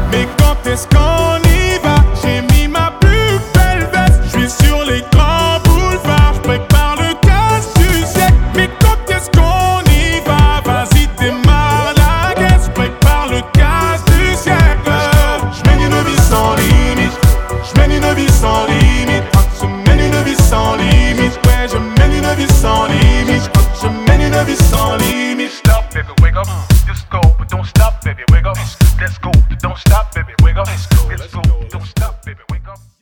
Mais quand est-ce qu'on y va? J'ai mis ma plus belle veste. Je suis sur les grands boulevards. Je prépare le casse du siècle. Mais quand est-ce qu'on y va? Vas-y, démarre la caisse. Je prépare le casse du siècle. Je mène une vie sans limite. Je mène une vie sans limite. Je mène une vie sans limite. Ouais, je mène une vie sans limite. Je mène une vie sans limite. Stop, baby, wake up. Disco, but don't stop, baby, wake up.